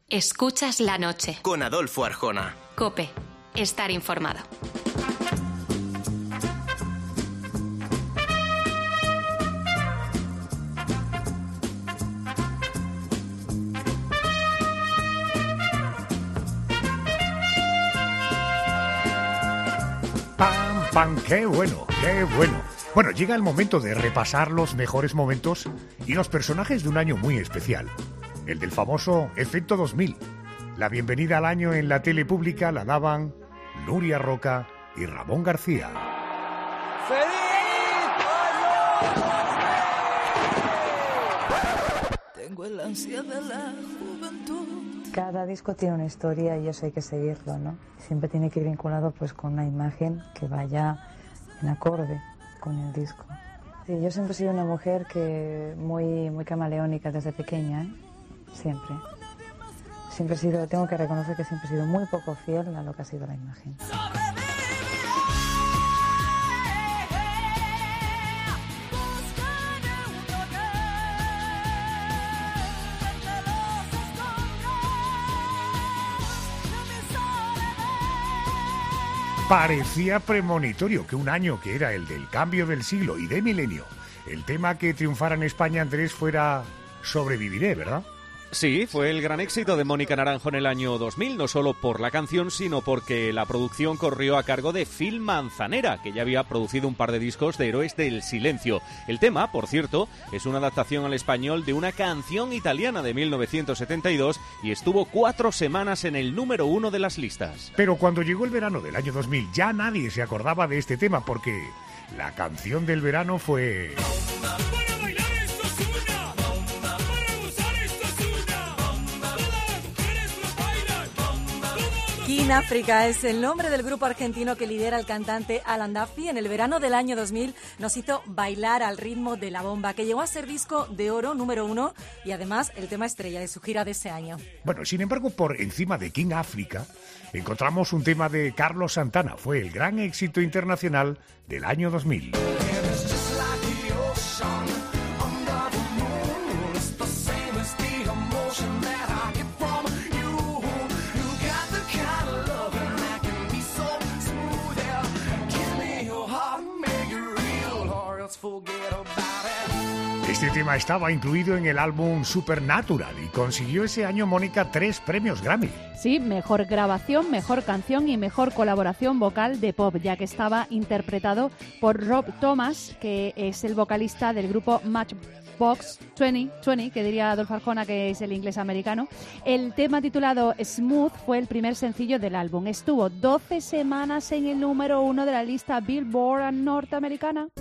Escuchas la noche. Con Adolfo Arjona. COPE. Estar informado. ¡Pam, pam! ¡Qué bueno, qué bueno! Bueno, llega el momento de repasar los mejores momentos y los personajes de un año muy especial. El del famoso Efecto 2000. La bienvenida al año en la tele pública la daban Nuria Roca y Ramón García. ¡Feliz año! Tengo el ansia de la juventud. Cada disco tiene una historia y eso hay que seguirlo, ¿no? Siempre tiene que ir vinculado pues con una imagen que vaya en acorde con el disco. Sí, yo siempre he sido una mujer que muy camaleónica desde pequeña, ¿eh? Siempre he sido, tengo que reconocer que siempre he sido muy poco fiel a lo que ha sido la imagen. Parecía premonitorio que un año que era el del cambio del siglo y de milenio, el tema que triunfara en España, Andrés, fuera Sobreviviré, ¿verdad? Sí, fue el gran éxito de Mónica Naranjo en el año 2000, no solo por la canción, sino porque la producción corrió a cargo de Phil Manzanera, que ya había producido un par de discos de Héroes del Silencio. El tema, por cierto, es una adaptación al español de una canción italiana de 1972 y estuvo 4 semanas en el número 1 de las listas. Pero cuando llegó el verano del año 2000 ya nadie se acordaba de este tema porque la canción del verano fue... King África es el nombre del grupo argentino que lidera el cantante Alan Duffy. En el verano del año 2000 nos hizo bailar al ritmo de La Bomba, que llegó a ser disco de oro número 1 y además el tema estrella de su gira de ese año. Bueno, sin embargo, por encima de King África encontramos un tema de Carlos Santana. Fue el gran éxito internacional del año 2000. Este tema estaba incluido en el álbum Supernatural y consiguió ese año, Mónica, 3 premios Grammy. Sí, mejor grabación, mejor canción y mejor colaboración vocal de pop, ya que estaba interpretado por Rob Thomas, que es el vocalista del grupo Matchbox 20, que diría Adolfo Arjona, que es el inglés americano. El tema titulado Smooth fue el primer sencillo del álbum. Estuvo 12 semanas en el número 1 de la lista Billboard norteamericana.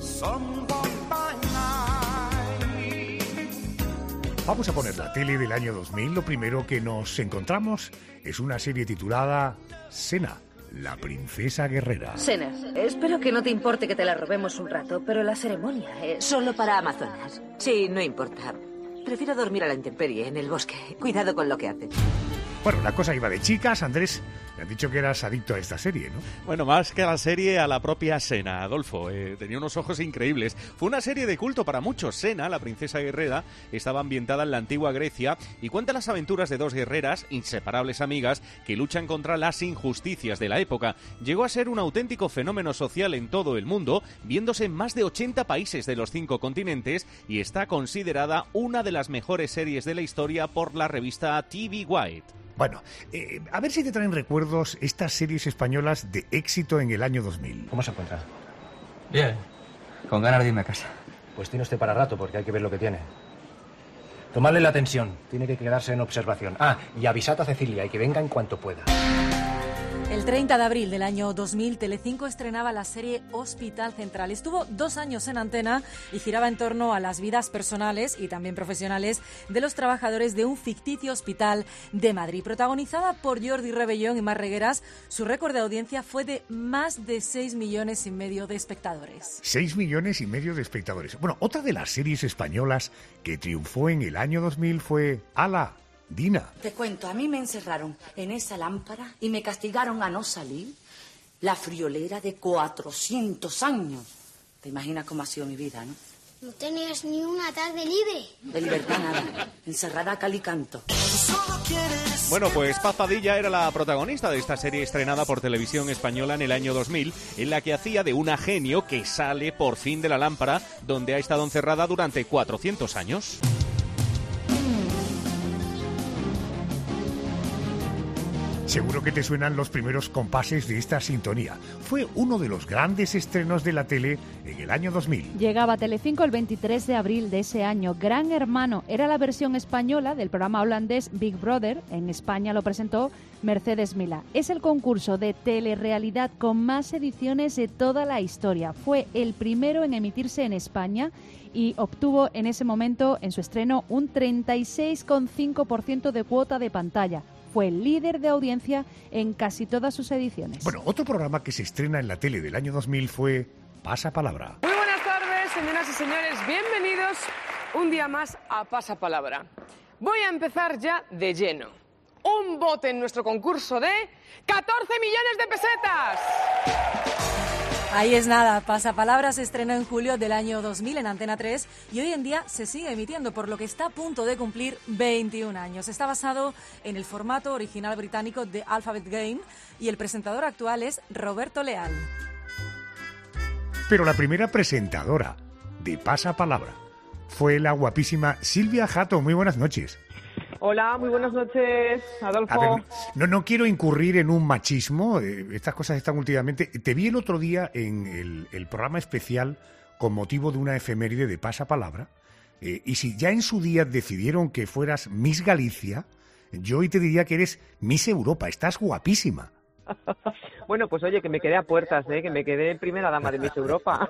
Vamos a poner la tele del año 2000. Lo primero que nos encontramos es una serie titulada Senna, la princesa guerrera. Senna, espero que no te importe que te la robemos un rato, pero la ceremonia es... Solo para Amazonas. Sí, no importa. Prefiero dormir a la intemperie, en el bosque. Cuidado con lo que haces. Bueno, la cosa iba de chicas. Andrés, me han dicho que eras adicto a esta serie, ¿no? Bueno, más que a la serie, a la propia Senna, Adolfo. Tenía unos ojos increíbles. Fue una serie de culto para muchos. Senna, la princesa guerrera, estaba ambientada en la antigua Grecia y cuenta las aventuras de 2 guerreras, inseparables amigas, que luchan contra las injusticias de la época. Llegó a ser un auténtico fenómeno social en todo el mundo, viéndose en más de 80 países de los 5 continentes y está considerada una de las mejores series de la historia por la revista TV Guide. Bueno, a ver si te traen recuerdos estas series españolas de éxito en el año 2000. ¿Cómo se encuentra? Bien, con ganas de irme a casa. Pues tiene usted para rato, porque hay que ver lo que tiene. Tomadle la tensión, tiene que quedarse en observación. Ah, y avisad a Cecilia y que venga en cuanto pueda. El 30 de abril del año 2000, Telecinco estrenaba la serie Hospital Central. Estuvo 2 años en antena y giraba en torno a las vidas personales y también profesionales de los trabajadores de un ficticio hospital de Madrid. Protagonizada por Jordi Rebellón y Mar Regueras, su récord de audiencia fue de más de 6,5 millones de espectadores. 6,5 millones de espectadores. Bueno, otra de las series españolas que triunfó en el año 2000 fue Ala, Dina. Te cuento, a mí me encerraron en esa lámpara y me castigaron a no salir. La friolera de 400 años. Te imaginas cómo ha sido mi vida, ¿no? No tenías ni una tarde libre. De libertad nada. Encerrada a cal y canto. Bueno, pues Paz Padilla era la protagonista de esta serie estrenada por Televisión Española en el año 2000, en la que hacía de una genio que sale por fin de la lámpara, donde ha estado encerrada durante 400 años. Seguro que te suenan los primeros compases de esta sintonía. Fue uno de los grandes estrenos de la tele en el año 2000. Llegaba a Telecinco el 23 de abril de ese año. Gran Hermano era la versión española del programa holandés Big Brother. En España lo presentó Mercedes Milá. Es el concurso de telerrealidad con más ediciones de toda la historia. Fue el primero en emitirse en España y obtuvo en ese momento, en su estreno, un 36,5% de cuota de pantalla. Fue líder de audiencia en casi todas sus ediciones. Bueno, otro programa que se estrena en la tele del año 2000 fue Pasapalabra. Muy buenas tardes, señoras y señores. Bienvenidos un día más a Pasapalabra. Voy a empezar ya de lleno. Un bote en nuestro concurso de 14 millones de pesetas. Ahí es nada, Pasapalabra se estrenó en julio del año 2000 en Antena 3 y hoy en día se sigue emitiendo, por lo que está a punto de cumplir 21 años. Está basado en el formato original británico de Alphabet Game y el presentador actual es Roberto Leal. Pero la primera presentadora de Pasapalabra fue la guapísima Silvia Jato. Muy buenas noches. Hola, muy buenas noches, Adolfo. A ver, no quiero incurrir en un machismo, estas cosas están últimamente... Te vi el otro día en el programa especial con motivo de una efeméride de Pasapalabra, y si ya en su día decidieron que fueras Miss Galicia, yo hoy te diría que eres Miss Europa, estás guapísima. Bueno, pues oye, que me quedé a puertas, que me quedé primera dama de Miss Europa.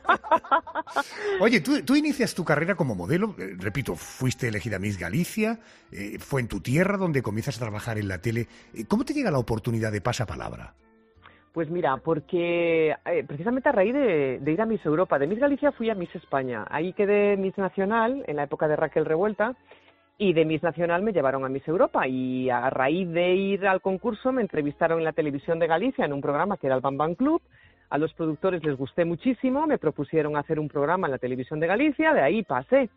Oye, tú inicias tu carrera como modelo, repito, fuiste elegida Miss Galicia, fue en tu tierra donde comienzas a trabajar en la tele. ¿Cómo te llega la oportunidad de Pasapalabra? Pues mira, porque precisamente a raíz de ir a Miss Europa, de Miss Galicia fui a Miss España. Ahí quedé Miss Nacional en la época de Raquel Revuelta. Y de Miss Nacional me llevaron a Miss Europa y a raíz de ir al concurso me entrevistaron en la televisión de Galicia en un programa que era el Bam Bam Club. A los productores les gusté muchísimo, me propusieron hacer un programa en la televisión de Galicia, de ahí pasé.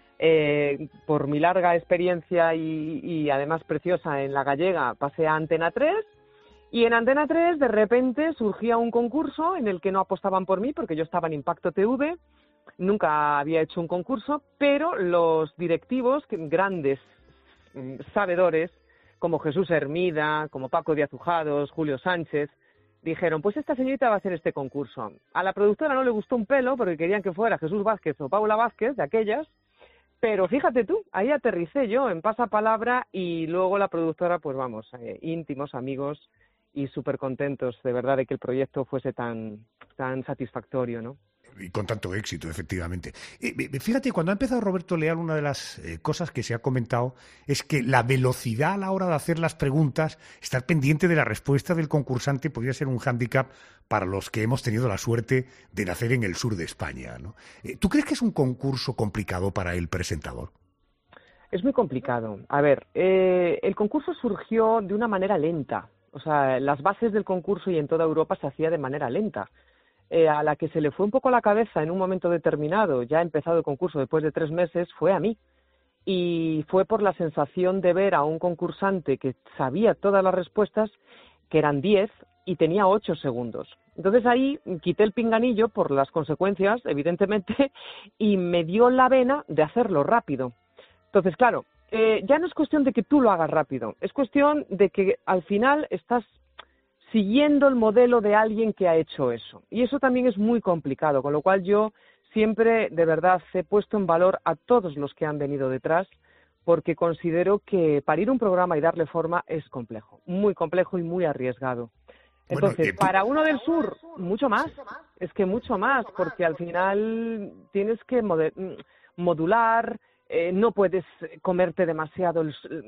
Por mi larga experiencia y además preciosa en La Gallega, pasé a Antena 3 y en Antena 3 de repente surgía un concurso en el que no apostaban por mí porque yo estaba en Impacto TV. Nunca había hecho un concurso, pero los directivos, grandes sabedores, como Jesús Hermida, como Paco Díaz Ujados, Julio Sánchez, dijeron, pues esta señorita va a hacer este concurso. A la productora no le gustó un pelo porque querían que fuera Jesús Vázquez o Paula Vázquez, de aquellas, pero fíjate tú, ahí aterricé yo en Pasapalabra y luego la productora, pues vamos, íntimos, amigos y súper contentos de verdad de que el proyecto fuese tan satisfactorio, ¿no? Y con tanto éxito, efectivamente. Fíjate, cuando ha empezado Roberto Leal, una de las cosas que se ha comentado es que la velocidad a la hora de hacer las preguntas, estar pendiente de la respuesta del concursante, podría ser un hándicap para los que hemos tenido la suerte de nacer en el sur de España, ¿no? ¿Tú crees que es un concurso complicado para el presentador? Es muy complicado. A ver, el concurso surgió de una manera lenta. O sea, las bases del concurso y en toda Europa se hacía de manera lenta. A la que se le fue un poco la cabeza en un momento determinado, ya ha empezado el concurso después de 3 meses, fue a mí. Y fue por la sensación de ver a un concursante que sabía todas las respuestas, que eran 10, y tenía 8 segundos. Entonces ahí quité el pinganillo por las consecuencias, evidentemente, y me dio la vena de hacerlo rápido. Entonces, claro, ya no es cuestión de que tú lo hagas rápido, es cuestión de que al final estás siguiendo el modelo de alguien que ha hecho eso. Y eso también es muy complicado, con lo cual yo siempre, de verdad, he puesto en valor a todos los que han venido detrás, porque considero que parir un programa y darle forma es complejo, muy complejo y muy arriesgado. Entonces, para uno del sur, mucho más, es que mucho más, porque al final tienes que modular, no puedes comerte demasiado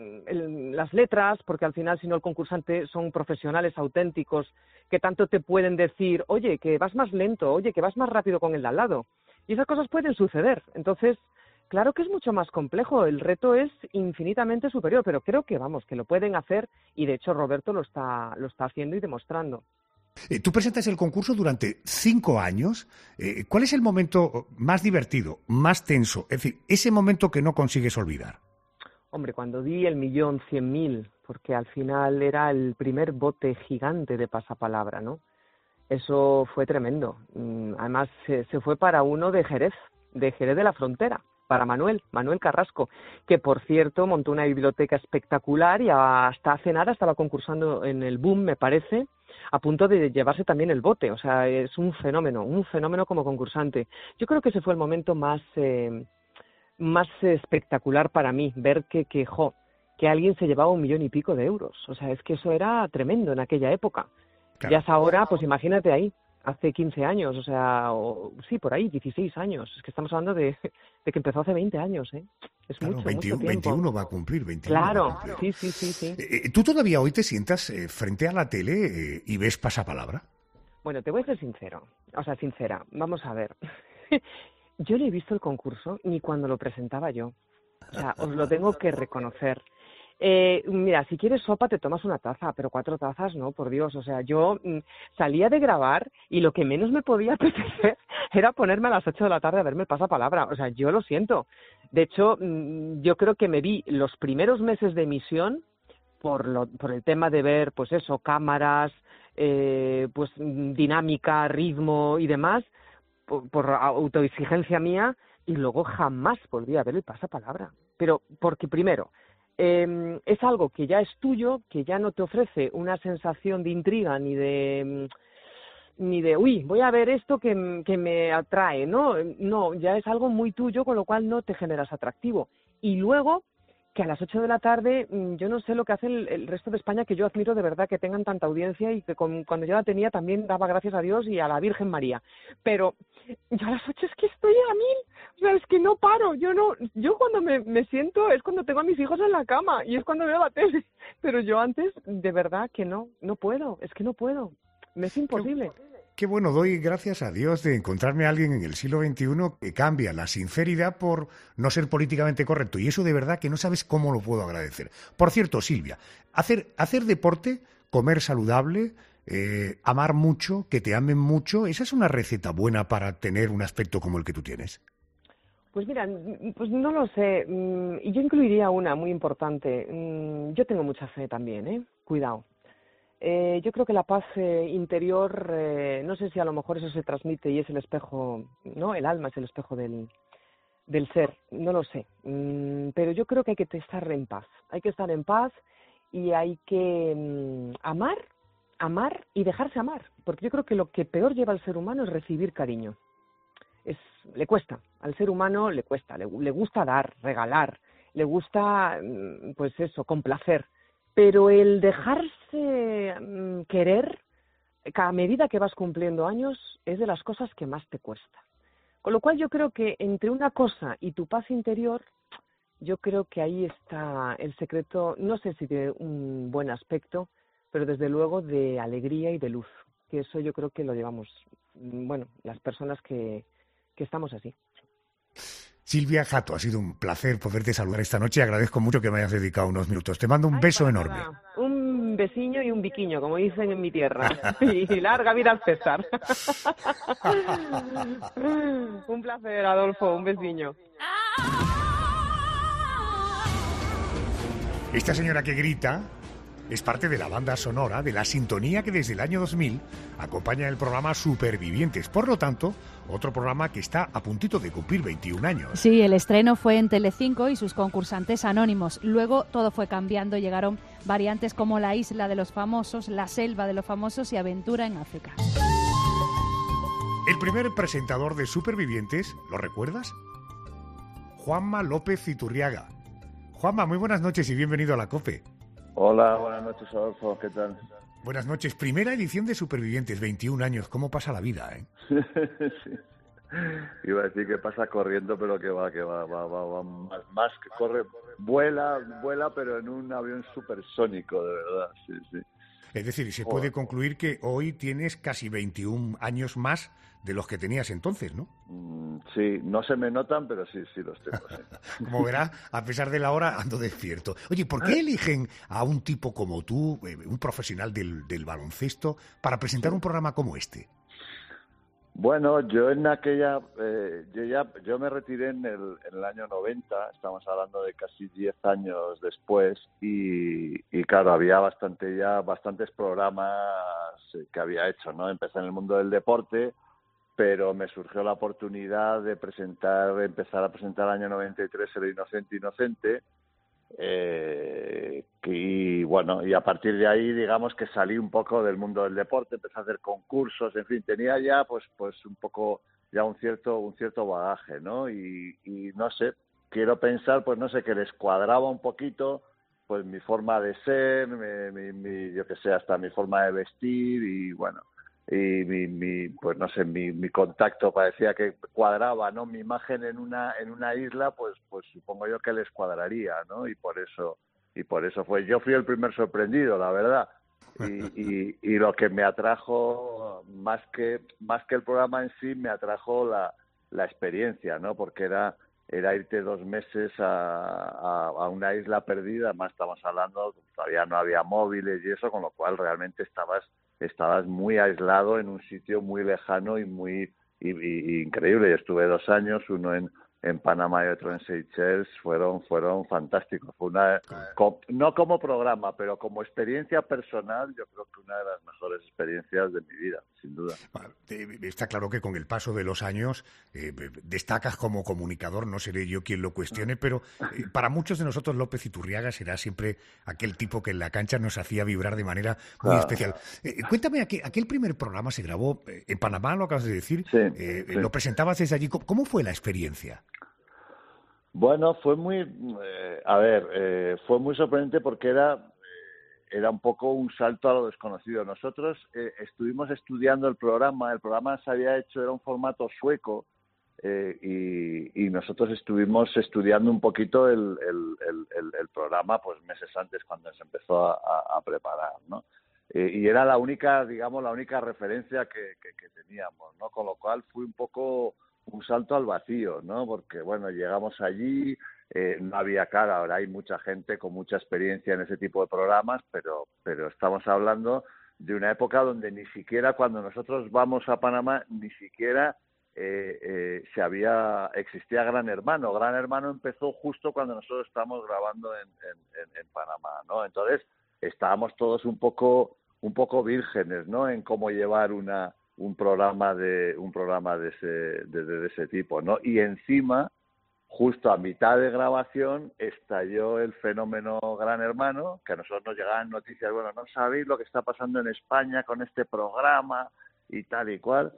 las letras, porque al final, si no, el concursante son profesionales auténticos que tanto te pueden decir, oye, que vas más lento, oye, que vas más rápido con el de al lado. Y esas cosas pueden suceder. Entonces, claro que es mucho más complejo, el reto es infinitamente superior, pero creo que, vamos, que lo pueden hacer y, de hecho, Roberto lo está haciendo y demostrando. Tú presentas el concurso durante 5 años. ¿Cuál es el momento más divertido, más tenso? Es decir, ese momento que no consigues olvidar. Hombre, cuando di el 1.100.000, porque al final era el primer bote gigante de pasapalabra, ¿no? Eso fue tremendo. Además, se fue para uno de Jerez de la Frontera, para Manuel Carrasco, que por cierto montó una biblioteca espectacular y hasta hace nada estaba concursando en el Boom, me parece, a punto de llevarse también el bote. O sea, es un fenómeno como concursante. Yo creo que ese fue el momento más espectacular para mí, ver que alguien se llevaba 1 millón y pico de euros. O sea, es que eso era tremendo en aquella época. Claro. Ya es ahora, pues imagínate ahí, hace 15 años, o sea, sí, por ahí, 16 años. Es que estamos hablando de que empezó hace 20 años, ¿eh? Es claro, mucho, 21, mucho tiempo. 21 va a cumplir, 21. Claro, va a cumplir. Sí. ¿Tú todavía hoy te sientas frente a la tele y ves pasapalabra? Bueno, te voy a ser sincera. Vamos a ver. Yo no he visto el concurso ni cuando lo presentaba yo. O sea, os lo tengo que reconocer. Mira, si quieres sopa te tomas una taza, pero 4 tazas no, por Dios. O sea, yo salía de grabar y lo que menos me podía apetecer era ponerme a las 8 de la tarde a verme el pasapalabra. O sea, yo lo siento. De hecho, yo creo que me vi los primeros meses de emisión por el tema de ver, pues eso, cámaras, pues dinámica, ritmo y demás, por autoexigencia mía, y luego jamás volví a ver el pasapalabra. Pero porque primero, es algo que ya es tuyo, que ya no te ofrece una sensación de intriga ni de uy, voy a ver esto que me atrae, ¿no? No, ya es algo muy tuyo, con lo cual no te generas atractivo. Y luego, que a las 8 de la tarde, yo no sé lo que hace el resto de España, que yo admiro de verdad que tengan tanta audiencia, y que cuando yo la tenía también daba gracias a Dios y a la Virgen María. Pero yo a las 8 es que estoy a 1000, o sea, es que no paro. Yo cuando me siento es cuando tengo a mis hijos en la cama y es cuando veo la tele. Pero yo antes, de verdad que no puedo, es que no puedo. Me es imposible. Qué bueno, doy gracias a Dios de encontrarme a alguien en el siglo XXI que cambia la sinceridad por no ser políticamente correcto. Y eso de verdad que no sabes cómo lo puedo agradecer. Por cierto, Silvia, hacer deporte, comer saludable, amar mucho, que te amen mucho, ¿esa es una receta buena para tener un aspecto como el que tú tienes? Pues mira, pues no lo sé. Y yo incluiría una muy importante. Yo tengo mucha fe también, cuidado. Yo creo que la paz interior, no sé si a lo mejor eso se transmite y es el espejo, ¿no? El alma es el espejo del ser, no lo sé. Pero yo creo que hay que estar en paz. Hay que estar en paz y hay que amar y dejarse amar. Porque yo creo que lo que peor lleva al ser humano es recibir cariño. Le cuesta, al ser humano le cuesta, le gusta dar, regalar, le gusta, pues eso, complacer. Pero el dejarse querer, a medida que vas cumpliendo años, es de las cosas que más te cuesta. Con lo cual yo creo que entre una cosa y tu paz interior, yo creo que ahí está el secreto, no sé si de un buen aspecto, pero desde luego de alegría y de luz. Que eso yo creo que lo llevamos, bueno, las personas que estamos así. Silvia Jato, ha sido un placer poderte saludar esta noche. Agradezco mucho que me hayas dedicado unos minutos. Te mando un beso enorme. Nada. Un besiño y un biquiño, como dicen en mi tierra. Y larga vida al César. Un placer, Adolfo. Un besiño. Esta señora que grita es parte de la banda sonora de la sintonía que desde el año 2000 acompaña el programa Supervivientes. Por lo tanto, otro programa que está a puntito de cumplir 21 años. Sí, el estreno fue en Telecinco y sus concursantes anónimos. Luego todo fue cambiando, llegaron variantes como La Isla de los Famosos, La Selva de los Famosos y Aventura en África. El primer presentador de Supervivientes, ¿lo recuerdas? Juanma López Iturriaga. Juanma, muy buenas noches y bienvenido a la COPE. Hola, buenas noches, Adolfo, ¿qué tal? Buenas noches. Primera edición de Supervivientes, 21 años. ¿Cómo pasa la vida, Sí. Iba a decir que pasa corriendo, pero que va más que corre, vuela, pero en un avión supersónico, de verdad, sí. Es decir, se puede concluir que hoy tienes casi 21 años más de los que tenías entonces, ¿no? Sí, no se me notan, pero sí los tengo. Sí. Como verá, a pesar de la hora, ando despierto. Oye, ¿por qué eligen a un tipo como tú, un profesional del baloncesto, para presentar un programa como este? Bueno, yo en aquella, yo me retiré en el año 90, estamos hablando de casi 10 años después, y claro, había bastantes programas que había hecho, ¿no? Empecé en el mundo del deporte, pero me surgió la oportunidad de empezar a presentar el año 93 el Inocente, y bueno, y a partir de ahí, digamos que salí un poco del mundo del deporte, empecé a hacer concursos, en fin, tenía ya pues un poco ya un cierto bagaje, ¿no? Y no sé, quiero pensar, pues no sé, que les cuadraba un poquito pues mi forma de ser, yo que sé, hasta mi forma de vestir, y bueno, y pues no sé, mi contacto parecía que cuadraba, ¿no? Mi imagen en una isla, pues supongo yo que les cuadraría, ¿no? Y por eso fue. Yo fui el primer sorprendido, la verdad. Y lo que me atrajo, más que el programa en sí, me atrajo la experiencia, ¿no? Porque era irte 2 meses a una isla perdida. Además estamos hablando, todavía no había móviles y eso, con lo cual realmente estabas muy aislado en un sitio muy lejano y muy increíble. Yo estuve 2 años, uno en Panamá y otro en Seychelles, fueron fantásticos. Fue no como programa, pero como experiencia personal, yo creo que una de las mejores experiencias de mi vida, sin duda. Está claro que con el paso de los años destacas como comunicador, no seré yo quien lo cuestione, pero para muchos de nosotros López Iturriaga será siempre aquel tipo que en la cancha nos hacía vibrar de manera muy especial. Cuéntame, aquel primer programa se grabó en Panamá, lo acabas de decir, sí. Lo presentabas desde allí. ¿Cómo fue la experiencia? Bueno, fue muy, fue muy sorprendente porque era un poco un salto a lo desconocido. Nosotros estuvimos estudiando el programa se había hecho, era un formato sueco, y nosotros estuvimos estudiando un poquito el programa pues meses antes, cuando se empezó a preparar, ¿no? Y era la única referencia que teníamos, ¿no? Con lo cual fue un poco un salto al vacío, ¿no? Porque, bueno, llegamos allí, no había cara. Ahora hay mucha gente con mucha experiencia en ese tipo de programas, pero estamos hablando de una época donde ni siquiera, cuando nosotros vamos a Panamá, ni siquiera existía Gran Hermano. Gran Hermano empezó justo cuando nosotros estábamos grabando en Panamá, ¿no? Entonces estábamos todos un poco vírgenes, ¿no? En cómo llevar un programa de ese tipo, ¿no? Y encima, justo a mitad de grabación, estalló el fenómeno Gran Hermano, que a nosotros nos llegaban noticias, bueno, no sabéis lo que está pasando en España con este programa y tal y cual,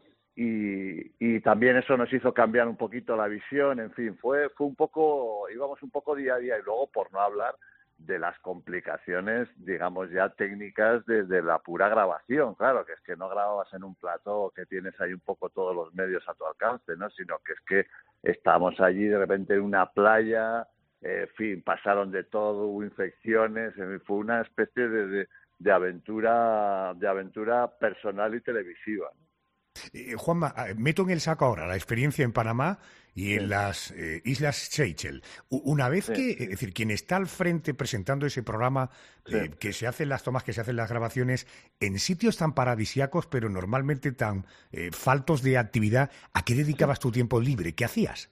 y también eso nos hizo cambiar un poquito la visión. En fin, fue un poco, íbamos un poco día a día, y luego, por no hablar de las complicaciones, digamos, ya técnicas de la pura grabación. Claro, que es que no grababas en un plató que tienes ahí un poco todos los medios a tu alcance, ¿no? Sino que es que estábamos allí de repente en una playa, en fin, pasaron de todo, hubo infecciones, fue una especie de aventura personal y televisiva, ¿no? Juanma, meto en el saco ahora la experiencia en Panamá y en las Islas Seychelles. Una vez que, es decir, quien está al frente presentando ese programa, que se hacen las tomas, que se hacen las grabaciones, en sitios tan paradisíacos, pero normalmente tan faltos de actividad, ¿a qué dedicabas tu tiempo libre? ¿Qué hacías?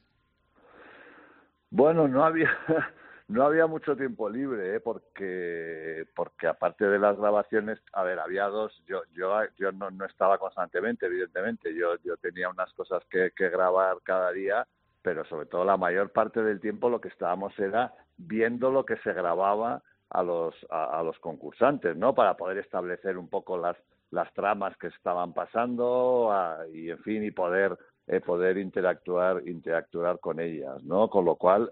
Bueno, no había mucho tiempo libre, porque aparte de las grabaciones, había dos. Yo no estaba constantemente, evidentemente. Yo tenía unas cosas que grabar cada día, pero sobre todo la mayor parte del tiempo lo que estábamos era viendo lo que se grababa a los concursantes, ¿no? Para poder establecer un poco las tramas que estaban pasando, y en fin, y poder interactuar con ellas, ¿no? Con lo cual,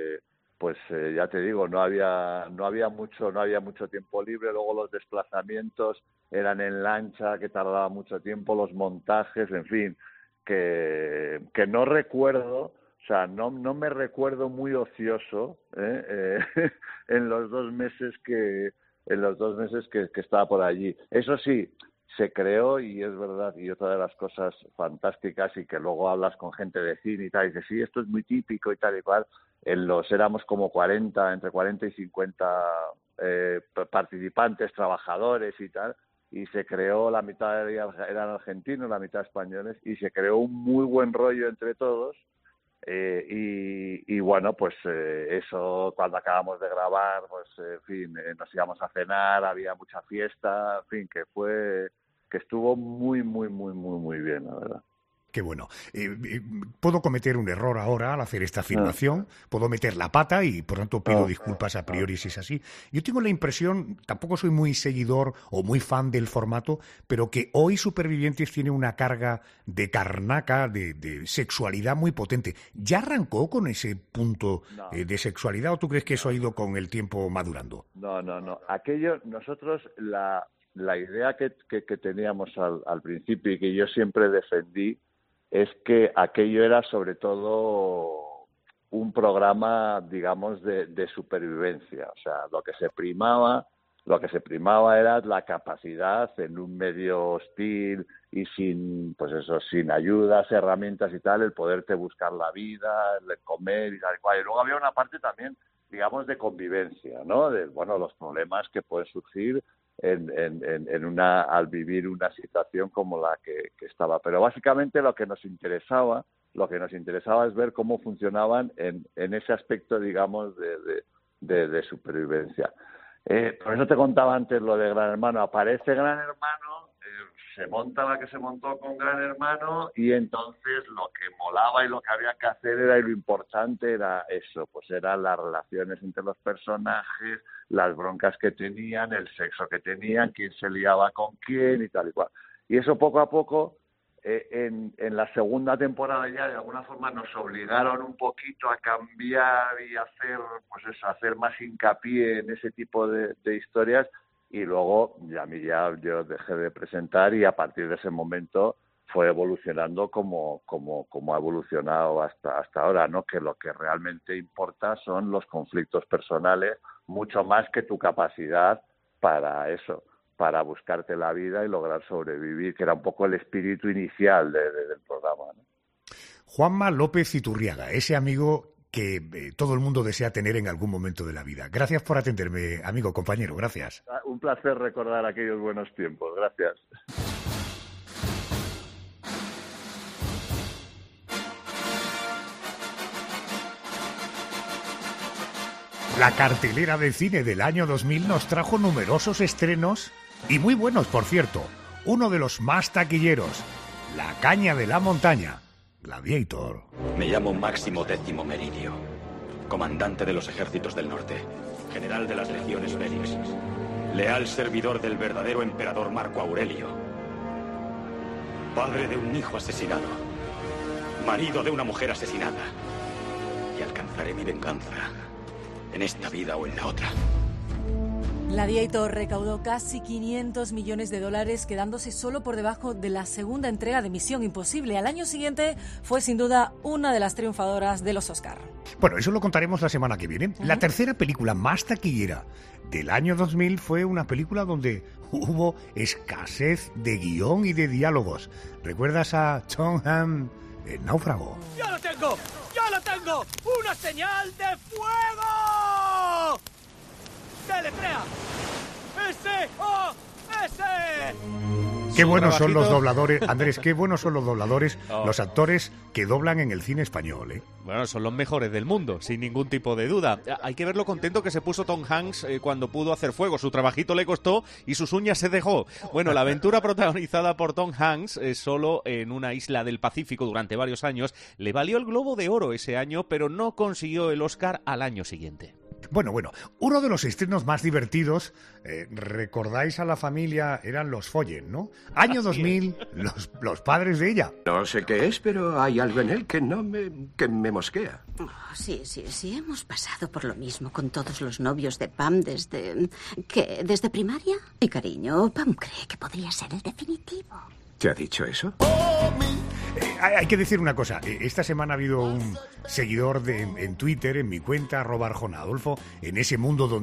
ya te digo, no había mucho tiempo libre. Luego los desplazamientos eran en lancha, que tardaba mucho tiempo, los montajes, en fin, que no recuerdo, o sea, no me recuerdo muy ocioso en los 2 meses 2 meses que estaba por allí. Eso sí, se creó, y es verdad, y otra de las cosas fantásticas, y que luego hablas con gente de cine y tal, y dices, sí, esto es muy típico y tal y cual, éramos como 40, entre 40 y 50 participantes, trabajadores y tal, y se creó, la mitad eran argentinos, la mitad españoles, y se creó un muy buen rollo entre todos. Y bueno, pues eso, cuando acabamos de grabar, pues en fin, nos íbamos a cenar, había mucha fiesta, en fin, que estuvo muy bien, la verdad. Qué bueno. Puedo cometer un error ahora al hacer esta afirmación, puedo meter la pata y por tanto pido disculpas a priori si es así. Yo tengo la impresión, tampoco soy muy seguidor o muy fan del formato, pero que hoy Supervivientes tiene una carga de carnaca, de sexualidad muy potente. ¿Ya arrancó con ese punto de sexualidad o tú crees que eso ha ido con el tiempo madurando? No. Aquello, nosotros, la idea que teníamos al principio y que yo siempre defendí, es que aquello era sobre todo un programa, digamos, de supervivencia. O sea, lo que se primaba era la capacidad en un medio hostil y sin ayudas, herramientas y tal, el poderte buscar la vida, el comer y tal y cual. Y luego había una parte también, digamos, de convivencia, ¿no? De, los problemas que pueden surgir al vivir una situación como la que estaba. Pero básicamente lo que nos interesaba es ver cómo funcionaban en ese aspecto, digamos, de supervivencia. Por eso te contaba antes lo de Gran Hermano. Aparece Gran Hermano, se monta la que se montó con Gran Hermano, y entonces lo que molaba y lo que había que hacer y lo importante era eso, pues eran las relaciones entre los personajes, las broncas que tenían, el sexo que tenían, quién se liaba con quién y tal y cual. Y eso poco a poco, en la segunda temporada ya de alguna forma nos obligaron un poquito a cambiar y hacer más hincapié en ese tipo de historias. Y luego yo dejé de presentar, y a partir de ese momento fue evolucionando como ha evolucionado hasta ahora, ¿no? Que lo que realmente importa son los conflictos personales, mucho más que tu capacidad para eso, para buscarte la vida y lograr sobrevivir, que era un poco el espíritu inicial del programa, ¿no? Juanma López Iturriaga, ese amigo que todo el mundo desea tener en algún momento de la vida. Gracias por atenderme, amigo, compañero, gracias. Un placer recordar aquellos buenos tiempos, gracias. La cartelera de cine del año 2000 nos trajo numerosos estrenos, y muy buenos, por cierto. Uno de los más taquilleros, La caña de la montaña, Gladiator. Me llamo Máximo X Meridio, comandante de los ejércitos del norte, general de las legiones Félix, leal servidor del verdadero emperador Marco Aurelio, padre de un hijo asesinado, marido de una mujer asesinada, y alcanzaré mi venganza en esta vida o en la otra. Gladiator recaudó casi $500 millones, quedándose solo por debajo de la segunda entrega de Misión Imposible. Al año siguiente fue sin duda una de las triunfadoras de los Oscar. Bueno, eso lo contaremos la semana que viene. La tercera película más taquillera del año 2000 fue una película donde hubo escasez de guión y de diálogos. ¿Recuerdas a Tom Hanks en Náufrago? ¡Ya lo tengo! ¡Ya lo tengo! ¡Una señal de fuego! ¡Deletrea! ¡S-O-S! Qué buenos son los dobladores, Andrés, qué buenos son los dobladores, los actores que doblan en el cine español, ¿eh? Bueno, son los mejores del mundo, sin ningún tipo de duda. Hay que ver lo contento que se puso Tom Hanks cuando pudo hacer fuego. Su trabajito le costó y sus uñas se dejó. Bueno, la aventura protagonizada por Tom Hanks, solo en una isla del Pacífico durante varios años, le valió el Globo de Oro ese año, pero no consiguió el Oscar al año siguiente. Bueno, uno de los estrenos más divertidos, recordáis a la familia, eran Los Follen, ¿no? Año 2000, los padres de ella. No sé qué es, pero hay algo en él que me mosquea. Oh, sí, hemos pasado por lo mismo con todos los novios de Pam desde primaria. Y cariño, Pam cree que podría ser el definitivo. ¿Te ha dicho eso? Hay que decir una cosa, esta semana ha habido un seguidor en Twitter, en mi cuenta, @ArjonaAdolfo, en ese mundo donde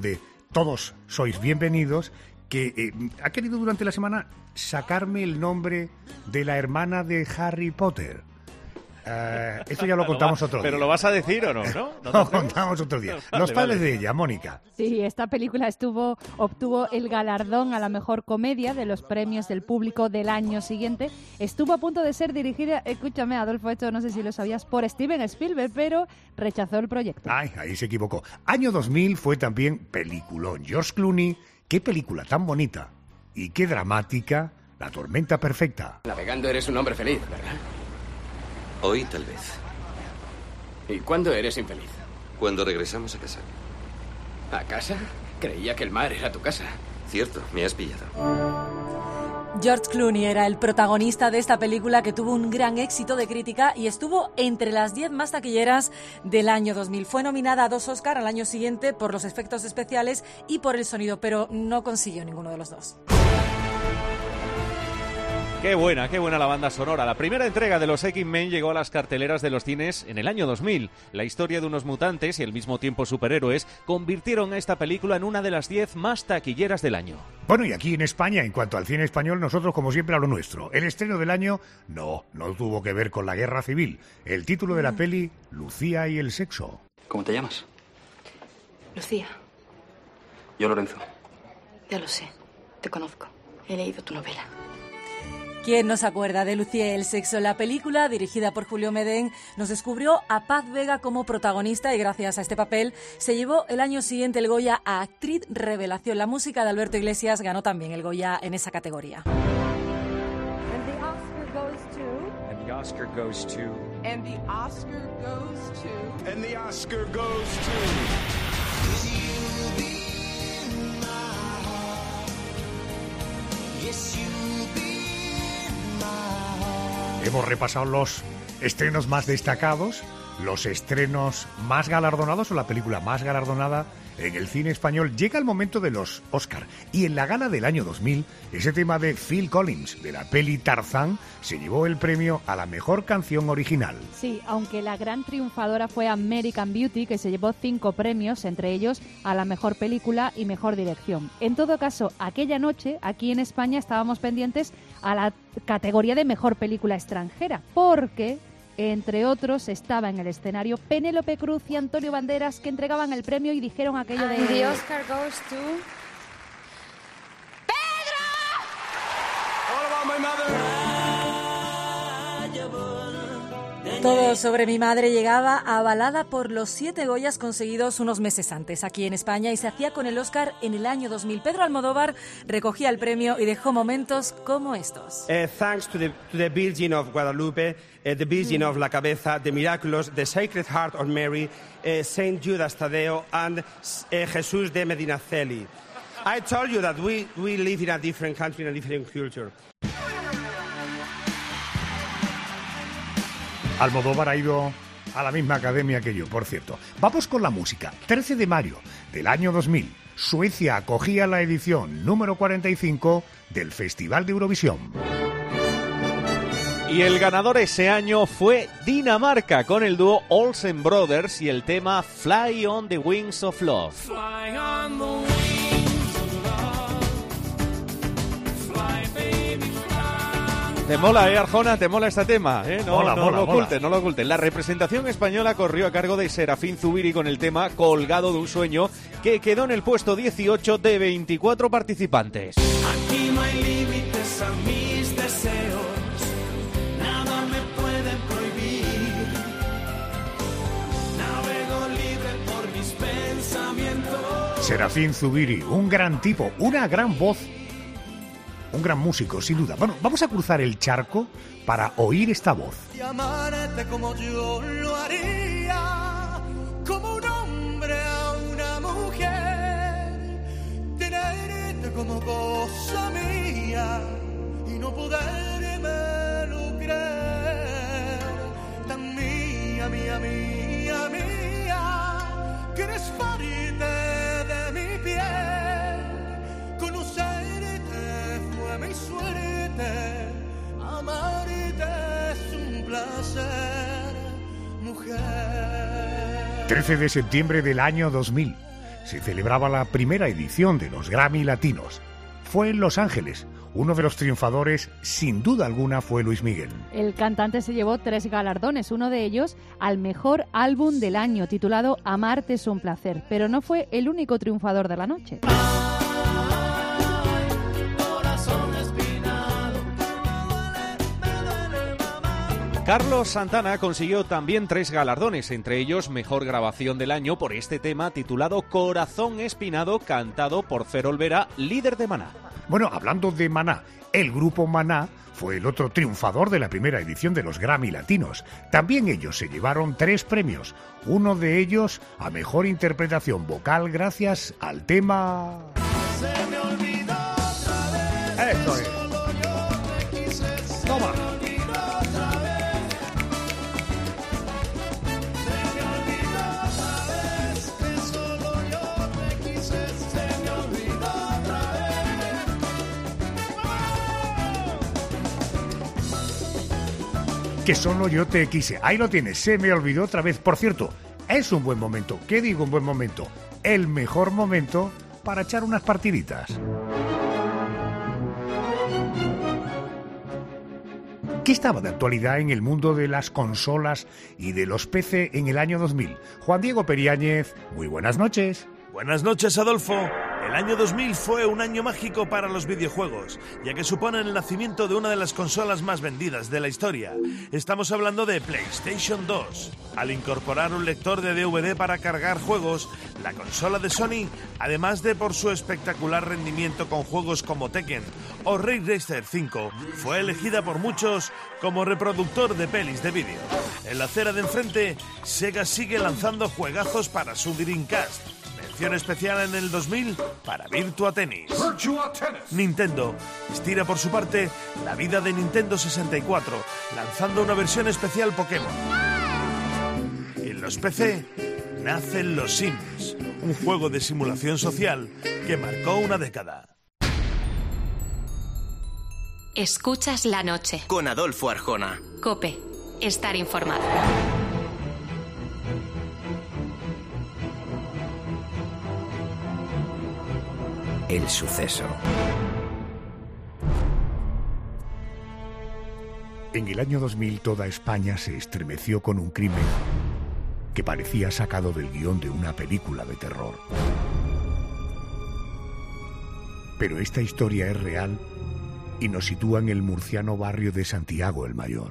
todos sois bienvenidos, que ha querido durante la semana sacarme el nombre de la hermana de Harry Potter. Esto ya lo contamos otro día. ¿Pero lo vas a decir o no? Lo contamos otro día. Los padres de ella, Mónica. Sí, esta película obtuvo el galardón a la mejor comedia de los premios del público del año siguiente. Estuvo a punto de ser dirigida, escúchame, Adolfo, esto no sé si lo sabías, por Steven Spielberg, pero rechazó el proyecto. Ay, ahí se equivocó. Año 2000 fue también peliculón. George Clooney, qué película tan bonita y qué dramática, La tormenta perfecta. Navegando eres un hombre feliz, ¿verdad? Hoy tal vez. ¿Y cuándo eres infeliz? Cuando regresamos a casa. ¿A casa? Creía que el mar era tu casa. Cierto, me has pillado. George Clooney era el protagonista de esta película que tuvo un gran éxito de crítica y estuvo entre las 10 más taquilleras del año 2000. Fue nominada a 2 Oscar al año siguiente por los efectos especiales y por el sonido, pero no consiguió ninguno de los dos. Qué buena la banda sonora. La primera entrega de los X-Men llegó a las carteleras de los cines en el año 2000. La historia de unos mutantes y al mismo tiempo superhéroes convirtieron a esta película en una de las 10 más taquilleras del año. Bueno, y aquí en España, en cuanto al cine español, nosotros como siempre a lo nuestro. El estreno del año no tuvo que ver con la guerra civil. El título de la peli, Lucía y el sexo. ¿Cómo te llamas? Lucía. Yo, Lorenzo. Ya lo sé. Te conozco. He leído tu novela. ¿Quién no se acuerda de Lucía y el sexo? La película, dirigida por Julio Medem, nos descubrió a Paz Vega como protagonista y gracias a este papel se llevó el año siguiente el Goya a Actriz Revelación. La música de Alberto Iglesias ganó también el Goya en esa categoría. And the Oscar goes to... And the Oscar goes to... And the Oscar goes to... And the Oscar goes to... You'll be in my heart. Yes, you'll be. Hemos repasado los estrenos más destacados, los estrenos más galardonados o la película más galardonada en el cine español. Llega el momento de los Oscar y en la gala del año 2000 ese tema de Phil Collins de la peli Tarzán se llevó el premio a la mejor canción original. Sí, aunque la gran triunfadora fue American Beauty, que se llevó 5 premios, entre ellos a la mejor película y mejor dirección. En todo caso, aquella noche aquí en España estábamos pendientes a la categoría de mejor película extranjera, porque entre otros estaba en el escenario Penélope Cruz y Antonio Banderas, que entregaban el premio y dijeron aquello de... And the Oscar goes to... Todo sobre mi madre llegaba avalada por los 7 Goyas conseguidos unos meses antes aquí en España y se hacía con el Oscar en el año 2000. Pedro Almodóvar recogía el premio y dejó momentos como estos. Thanks to the Virgin of Guadalupe, the Virgin of la Cabeza, the Miraculous, the Sacred Heart of Mary, Saint Judas Tadeo and Jesús de Medinaceli. I told you that we live in a different country and a different culture. Almodóvar ha ido a la misma academia que yo, por cierto. Vamos con la música. 13 de mayo del año 2000, Suecia acogía la edición número 45 del Festival de Eurovisión. Y el ganador ese año fue Dinamarca, con el dúo Olsen Brothers y el tema Fly on the Wings of Love. Fly on the wings of love. Fly, baby, fly. ¿Te mola, Arjona? ¿Te mola este tema? No Mola, lo oculten, mola. no lo oculten. La representación españoa corrió a cargo de Serafín Zubiri con el tema Colgado de un sueño, que quedó en el puesto 18 de 24 participantes. Aquí no hay límites a mis deseos. Nada me puede prohibir. Navego libre por mis pensamientos. Serafín Zubiri, un gran tipo, una gran voz, un gran músico, sin duda. Bueno, vamos a cruzar el charco para oír esta voz. Y amarte como yo lo haría, como un hombre a una mujer, tenerte como cosa mía y no poderme lo creer, tan mía, mía, mía, mía, que eres parte de mi piel, conocerte fue mi suerte, amarte es un placer, mujer. 13 de septiembre del año 2000. se celebraba la primera edición de los Grammy Latinos. Fue en Los Ángeles. Uno de los triunfadores, sin duda alguna, fue Luis Miguel. El cantante se llevó 3 galardones, uno de ellos al mejor álbum del año, titulado Amarte es un placer, pero no fue el único triunfador de la noche. Carlos Santana consiguió también 3 galardones, entre ellos Mejor Grabación del Año por este tema titulado Corazón Espinado, cantado por Fer Olvera, líder de Maná. Bueno, hablando de Maná, el grupo Maná fue el otro triunfador de la primera edición de los Grammy Latinos. También ellos se llevaron 3 premios, uno de ellos a Mejor Interpretación Vocal gracias al tema... Se me olvidó otra vez. Esto es. Toma. Que solo yo te quise. Ahí lo tienes, se me olvidó otra vez. Por cierto, es un buen momento. ¿Qué digo un buen momento? El mejor momento para echar unas partiditas. ¿Qué estaba de actualidad en el mundo de las consolas y de los PC en el año 2000? Juan Diego Periáñez, muy buenas noches. Buenas noches, Adolfo. El año 2000 fue un año mágico para los videojuegos, ya que supone el nacimiento de una de las consolas más vendidas de la historia. Estamos hablando de PlayStation 2. Al incorporar un lector de DVD para cargar juegos, la consola de Sony, además de por su espectacular rendimiento con juegos como Tekken o Ray Racer 5, fue elegida por muchos como reproductor de pelis de vídeo. En la acera de enfrente, Sega sigue lanzando juegazos para su Dreamcast. Mención especial en el 2000 para Virtua Tennis. Nintendo estira por su parte la vida de Nintendo 64, lanzando una versión especial Pokémon. En los PC nacen los Sims, un juego de simulación social que marcó una década. Escuchas la noche. Con Adolfo Arjona. COPE. Estar informado. El suceso. En el año 2000 toda España se estremeció con un crimen que parecía sacado del guión de una película de terror. Pero esta historia es real y nos sitúa en el murciano barrio de Santiago el Mayor.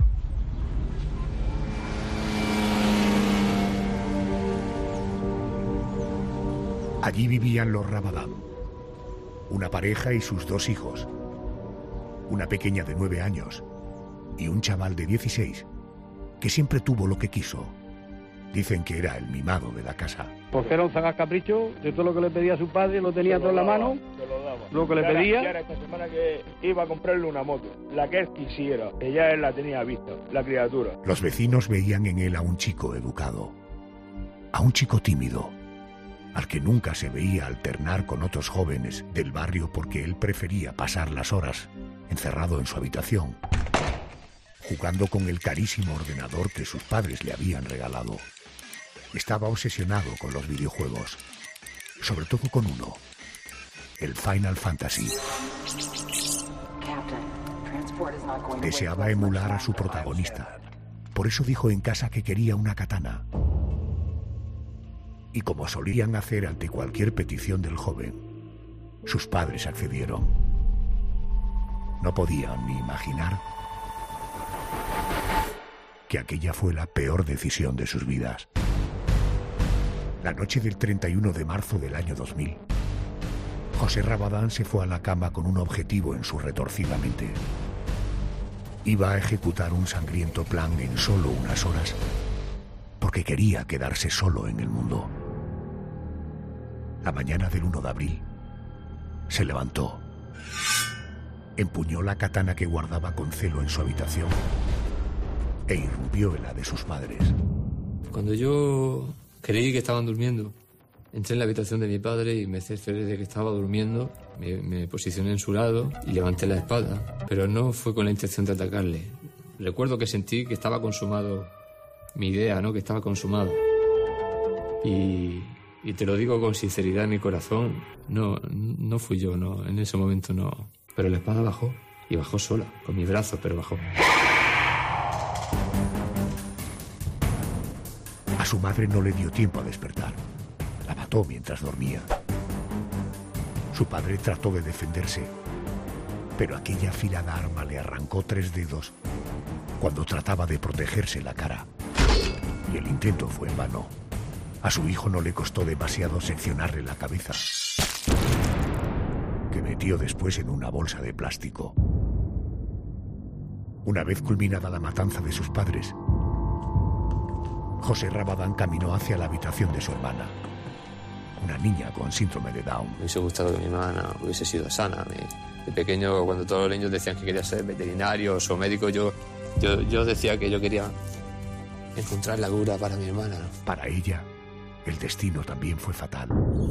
Allí vivían los Rabadán, una pareja y sus 2 hijos, una pequeña de 9 años y un chaval de 16, que siempre tuvo lo que quiso. Dicen que era el mimado de la casa. Porque era un zagas capricho, de todo lo que le pedía a su padre lo tenía todo en la mano, lo que le pedía. Ya era esta semana que iba a comprarle una moto, la que él quisiera, que ya él la tenía vista, la criatura. Los vecinos veían en él a un chico educado, a un chico tímido, al que nunca se veía alternar con otros jóvenes del barrio porque él prefería pasar las horas encerrado en su habitación, jugando con el carísimo ordenador que sus padres le habían regalado. Estaba obsesionado con los videojuegos, sobre todo con uno, el Final Fantasy. Deseaba emular a su protagonista, por eso dijo en casa que quería una katana. Y como solían hacer ante cualquier petición del joven, sus padres accedieron. No podían ni imaginar que aquella fue la peor decisión de sus vidas. La noche del 31 de marzo del año 2000, José Rabadán se fue a la cama con un objetivo en su retorcida mente. Iba a ejecutar un sangriento plan en solo unas horas, porque quería quedarse solo en el mundo. La mañana del 1 de abril, se levantó, empuñó la katana que guardaba con celo en su habitación e irrumpió en la de sus padres. Cuando yo creí que estaban durmiendo, entré en la habitación de mi padre y me cercioré de que estaba durmiendo, me posicioné en su lado y levanté la espada, pero no fue con la intención de atacarle. Recuerdo que sentí que estaba consumado mi idea, ¿no? Que estaba consumado. Y Y te lo digo con sinceridad en mi corazón, no fui yo, no, en ese momento no. Pero la espada bajó, y bajó sola, con mi brazo, pero bajó. A su madre no le dio tiempo a despertar. La mató mientras dormía. Su padre trató de defenderse, pero aquella afilada arma le arrancó 3 dedos cuando trataba de protegerse la cara. Y el intento fue en vano. A su hijo no le costó demasiado seccionarle la cabeza, que metió después en una bolsa de plástico. Una vez culminada la matanza de sus padres, José Rabadán caminó hacia la habitación de su hermana, una niña con síndrome de Down. Me hubiese gustado que mi hermana hubiese sido sana. De pequeño, cuando todos los niños decían que quería ser veterinarios o médicos, yo decía que yo quería encontrar la cura para mi hermana, ¿no? Para ella, el destino también fue fatal.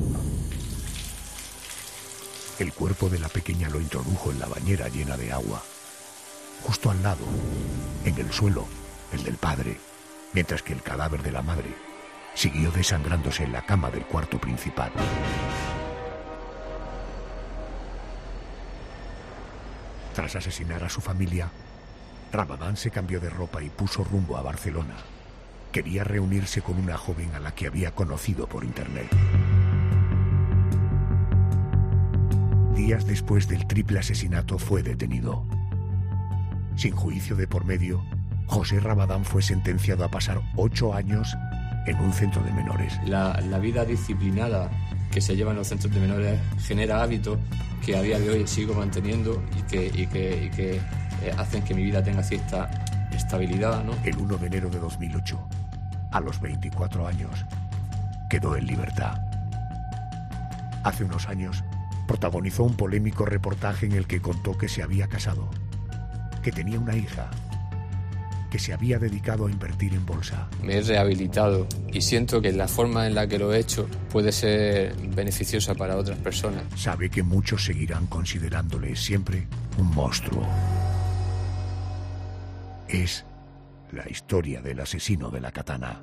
El cuerpo de la pequeña lo introdujo en la bañera llena de agua. Justo al lado, en el suelo, el del padre, mientras que el cadáver de la madre siguió desangrándose en la cama del cuarto principal. Tras asesinar a su familia, Rabadán se cambió de ropa y puso rumbo a Barcelona. Quería reunirse con una joven a la que había conocido por internet. Días después del triple asesinato fue detenido. Sin juicio de por medio, José Rabadán fue sentenciado a pasar 8 años en un centro de menores. La vida disciplinada que se lleva en los centros de menores genera hábitos que a día de hoy sigo manteniendo y que hacen que mi vida tenga cierta estabilidad, ¿no? El 1 de enero de 2008, a los 24 años, quedó en libertad. Hace unos años, protagonizó un polémico reportaje en el que contó que se había casado, que tenía una hija, que se había dedicado a invertir en bolsa. Me he rehabilitado y siento que la forma en la que lo he hecho puede ser beneficiosa para otras personas. Sabe que muchos seguirán considerándole siempre un monstruo. Es la historia del asesino de la katana.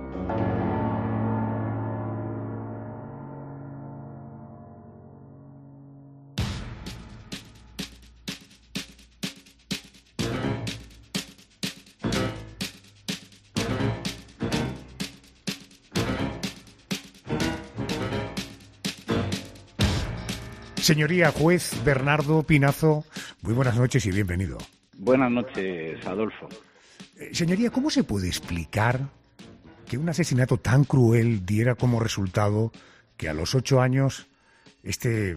Señoría juez Bernardo Pinazo, muy buenas noches y bienvenido. Buenas noches, Adolfo. Señoría, ¿cómo se puede explicar que un asesinato tan cruel diera como resultado que a los 8 años este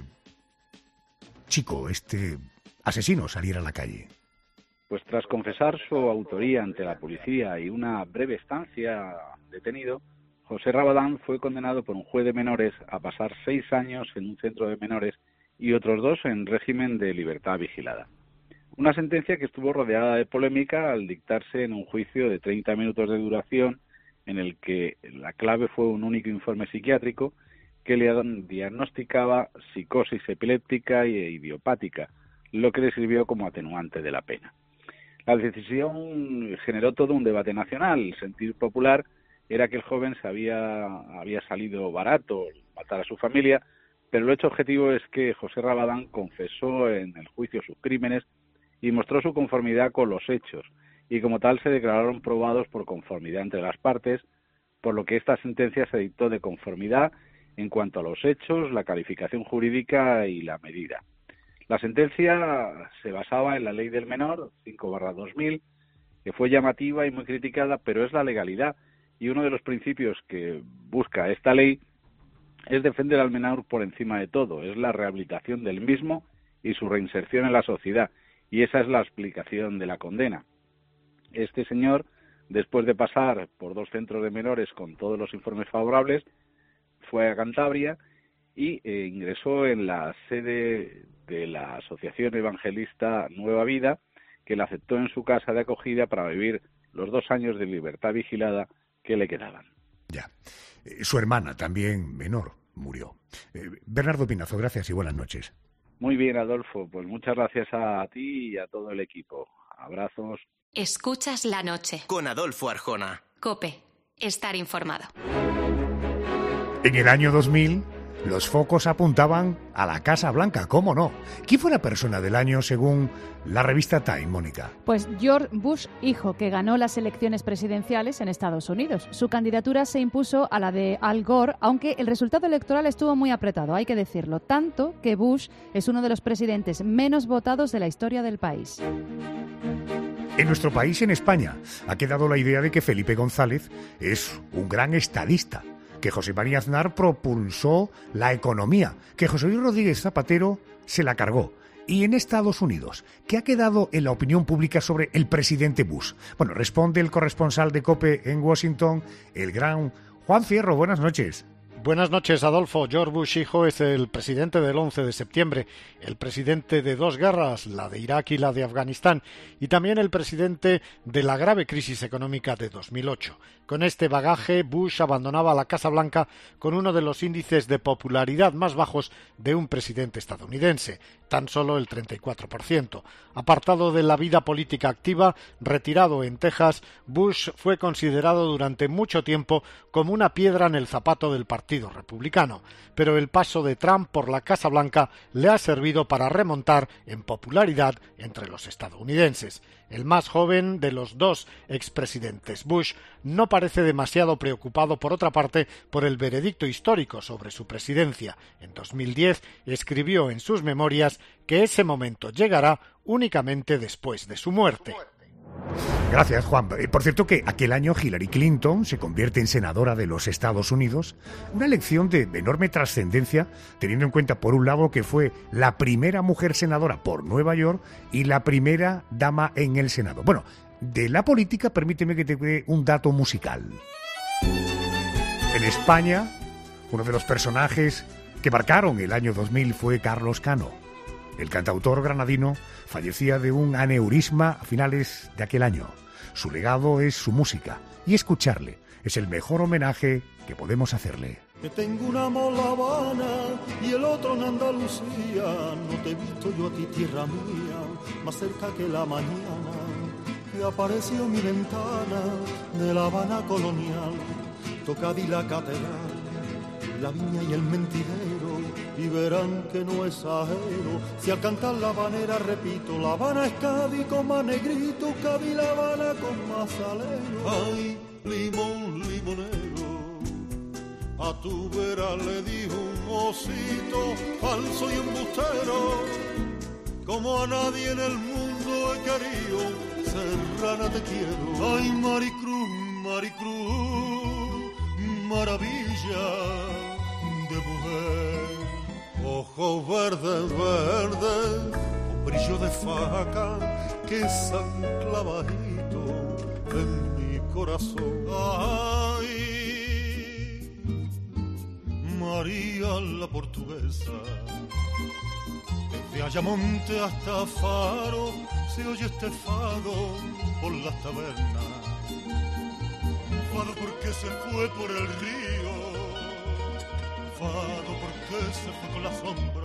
chico, este asesino, saliera a la calle? Pues tras confesar su autoría ante la policía y una breve estancia detenido, José Rabadán fue condenado por un juez de menores a pasar 6 años en un centro de menores y otros 2 en régimen de libertad vigilada. Una sentencia que estuvo rodeada de polémica al dictarse en un juicio de 30 minutos de duración, en el que la clave fue un único informe psiquiátrico que le diagnosticaba psicosis epiléptica e idiopática, lo que le sirvió como atenuante de la pena. La decisión generó todo un debate nacional. El sentir popular era que el joven había salido barato matar a su familia, pero el hecho objetivo es que José Rabadán confesó en el juicio sus crímenes y mostró su conformidad con los hechos, y como tal se declararon probados por conformidad entre las partes, por lo que esta sentencia se dictó de conformidad en cuanto a los hechos, la calificación jurídica y la medida. La sentencia se basaba en la ley del menor, 5/2000, que fue llamativa y muy criticada, pero es la legalidad, y uno de los principios que busca esta ley es defender al menor por encima de todo, es la rehabilitación del mismo y su reinserción en la sociedad, y esa es la explicación de la condena. Este señor, después de pasar por 2 centros de menores con todos los informes favorables, fue a Cantabria y ingresó en la sede de la Asociación Evangelista Nueva Vida, que la aceptó en su casa de acogida para vivir los 2 años de libertad vigilada que le quedaban. Ya. Su hermana, también menor, murió. Bernardo Pinazo, gracias y buenas noches. Muy bien, Adolfo. Pues muchas gracias a ti y a todo el equipo. Abrazos. Escuchas la noche. Con Adolfo Arjona. COPE. Estar informado. En el año 2000, los focos apuntaban a la Casa Blanca, ¿cómo no? ¿Quién fue la persona del año según la revista Time, Mónica? Pues George Bush, hijo, que ganó las elecciones presidenciales en Estados Unidos. Su candidatura se impuso a la de Al Gore, aunque el resultado electoral estuvo muy apretado, hay que decirlo, tanto que Bush es uno de los presidentes menos votados de la historia del país. En nuestro país, en España, ha quedado la idea de que Felipe González es un gran estadista, que José María Aznar propulsó la economía, que José Luis Rodríguez Zapatero se la cargó. Y en Estados Unidos, ¿qué ha quedado en la opinión pública sobre el presidente Bush? Bueno, responde el corresponsal de COPE en Washington, el gran Juan Fierro. Buenas noches. Buenas noches, Adolfo. George Bush hijo es el presidente del 11 de septiembre, el presidente de dos guerras, la de Irak y la de Afganistán, y también el presidente de la grave crisis económica de 2008. Con este bagaje, Bush abandonaba la Casa Blanca con uno de los índices de popularidad más bajos de un presidente estadounidense, tan solo el 34%. Apartado de la vida política activa, retirado en Texas, Bush fue considerado durante mucho tiempo como una piedra en el zapato del Partido Republicano, pero el paso de Trump por la Casa Blanca le ha servido para remontar en popularidad entre los estadounidenses. El más joven de los dos expresidentes Bush no parece demasiado preocupado, por otra parte, por el veredicto histórico sobre su presidencia. En 2010 escribió en sus memorias que ese momento llegará únicamente después de su muerte. Gracias, Juan. Por cierto que aquel año Hillary Clinton se convierte en senadora de los Estados Unidos, una elección de enorme trascendencia, teniendo en cuenta, por un lado, que fue la primera mujer senadora por Nueva York y la primera dama en el Senado. Bueno, de la política, permíteme que te dé un dato musical. En España, uno de los personajes que marcaron el año 2000 fue Carlos Cano. El cantautor granadino fallecía de un aneurisma a finales de aquel año. Su legado es su música, y escucharle es el mejor homenaje que podemos hacerle. Que tengo un amor La Habana y el otro en Andalucía. No te he visto yo a ti, tierra mía, más cerca que la mañana, que apareció en mi ventana de La Habana colonial. Tocadí la catedral, la viña y el mentidero, y verán que no exagero si al cantar la habanera repito: La Habana es Cádiz con más negrito, Cádiz La Habana con más salero. Ay, limón, limonero, a tu vera le dijo un mocito falso y embustero, como a nadie en el mundo he querido, serrana te quiero. Ay, Maricruz, Maricruz, maravilla de mujer, ojos verdes, verdes, con brillo de faca que están clavadito en mi corazón. Ay, María la portuguesa, desde Ayamonte hasta Faro se oye este fado por las tabernas. Fado porque se fue por el río, fado porque se fue con la sombra.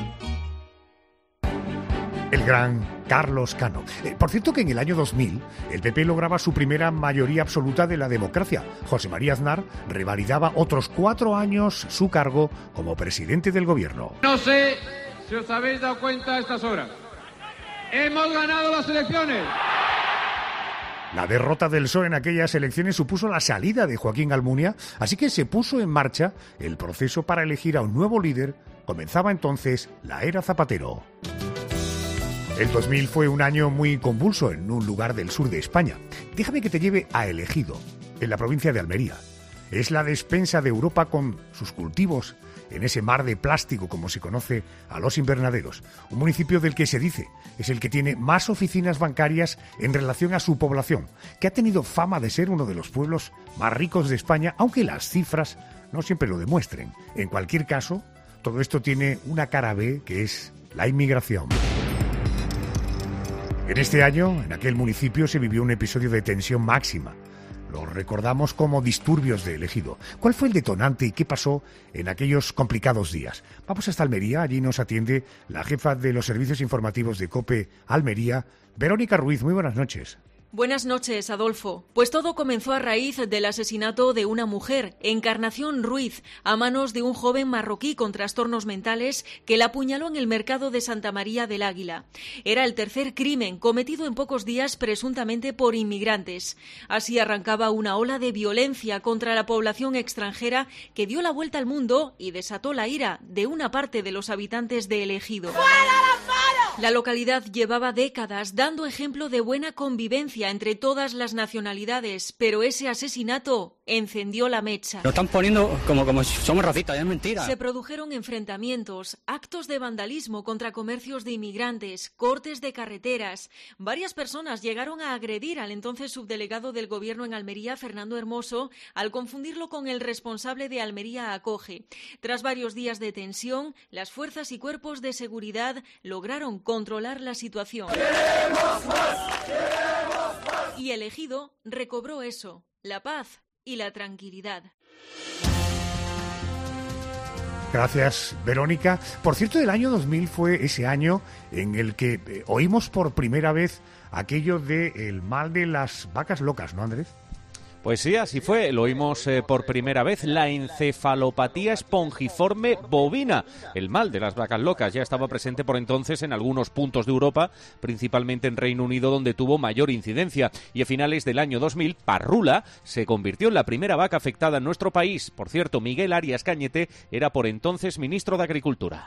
El gran Carlos Cano. Por cierto que en el año 2000 el PP lograba su primera mayoría absoluta de la democracia. José María Aznar revalidaba otros 4 años su cargo como presidente del gobierno. No sé si os habéis dado cuenta a estas horas. ¡Hemos ganado las elecciones! La derrota del PSOE en aquellas elecciones supuso la salida de Joaquín Almunia, así que se puso en marcha el proceso para elegir a un nuevo líder. Comenzaba entonces la era Zapatero. El 2000 fue un año muy convulso en un lugar del sur de España. Déjame que te lleve a El Ejido, en la provincia de Almería. Es la despensa de Europa con sus cultivos en ese mar de plástico, como se conoce a los invernaderos. Un municipio del que se dice es el que tiene más oficinas bancarias en relación a su población, que ha tenido fama de ser uno de los pueblos más ricos de España, aunque las cifras no siempre lo demuestren. En cualquier caso, todo esto tiene una cara B, que es la inmigración. En este año, en aquel municipio, se vivió un episodio de tensión máxima. Lo recordamos como disturbios de El Ejido. ¿Cuál fue el detonante y qué pasó en aquellos complicados días? Vamos hasta Almería, allí nos atiende la jefa de los servicios informativos de COPE Almería, Verónica Ruiz. Muy buenas noches. Buenas noches, Adolfo. Pues todo comenzó a raíz del asesinato de una mujer, Encarnación Ruiz, a manos de un joven marroquí con trastornos mentales que la apuñaló en el mercado de Santa María del Águila. Era el tercer crimen cometido en pocos días presuntamente por inmigrantes. Así arrancaba una ola de violencia contra la población extranjera que dio la vuelta al mundo y desató la ira de una parte de los habitantes de El Ejido. La localidad llevaba décadas dando ejemplo de buena convivencia entre todas las nacionalidades, pero ese asesinato encendió la mecha. Lo están poniendo como si somos racistas, es mentira. Se produjeron enfrentamientos, actos de vandalismo contra comercios de inmigrantes, cortes de carreteras. Varias personas llegaron a agredir al entonces subdelegado del gobierno en Almería, Fernando Hermoso, al confundirlo con el responsable de Almería Acoge. Tras varios días de tensión, las fuerzas y cuerpos de seguridad lograron controlar la situación. ¡Queremos más! ¡Queremos más! Y El Ejido recobró eso, la paz y la tranquilidad. Gracias, Verónica. Por cierto, el año 2000 fue ese año en el que oímos por primera vez aquello del mal de las vacas locas, ¿no, Andrés? Pues sí, así fue, lo oímos por primera vez, la encefalopatía espongiforme bovina. El mal de las vacas locas ya estaba presente por entonces en algunos puntos de Europa, principalmente en Reino Unido, donde tuvo mayor incidencia. Y a finales del año 2000, Parrula se convirtió en la primera vaca afectada en nuestro país. Por cierto, Miguel Arias Cañete era por entonces ministro de Agricultura.